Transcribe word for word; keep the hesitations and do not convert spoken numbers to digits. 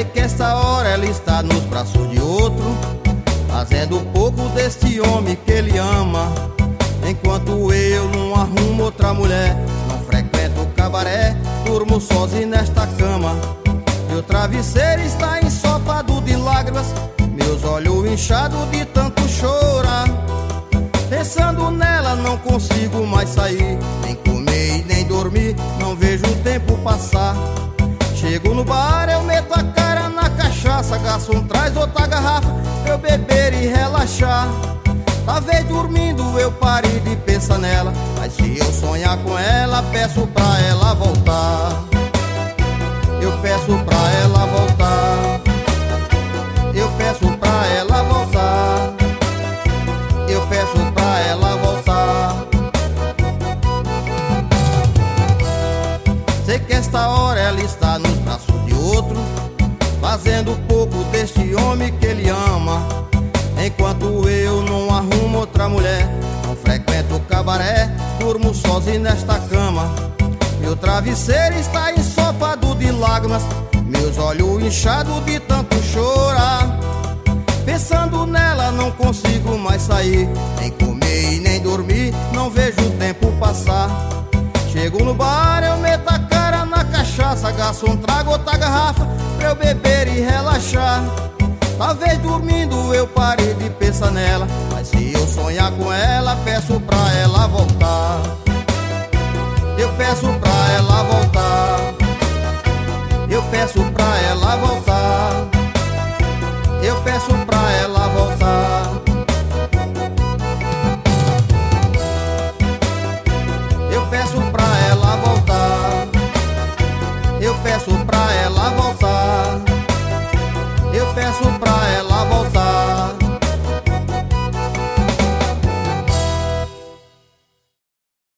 Sei que esta hora ela está nos braços de outro, fazendo pouco deste homem que ele ama. Enquanto eu não arrumo outra mulher, não frequento o cabaré, durmo sozinho nesta cama. Meu travesseiro está ensopado de lágrimas, meus olhos inchados de tanto chorar. Pensando nela não consigo mais sair, nem comer e nem dormir, não vejo o tempo passar. Chego no bar, eu meto a cara na cachaça, garçom traz outra garrafa, eu beber e relaxar. Talvez dormindo eu pare de pensar nela, mas se eu sonhar com ela, peço pra ela voltar. Eu peço pra ela voltar. Eu peço pra ela voltar. Eu peço pra ela voltar. Sei que esta hora ela está nos braços de outro, fazendo pouco deste homem que ele ama. Enquanto eu não arrumo outra mulher, não frequento o cabaré, durmo sozinho nesta cama. Meu travesseiro está ensopado de lágrimas, meus olhos inchados de tanto chorar. Pensando nela não consigo mais sair, nem comer e nem dormir, não vejo o tempo passar. Chego no bar, eu meto a cara na cachaça, garçom trago outra garrafa pra eu beber e relaxar. Talvez dormindo eu pare de pensar nela, mas se eu sonhar com ela, peço pra ela voltar. Eu peço pra ela voltar. Eu peço pra ela voltar.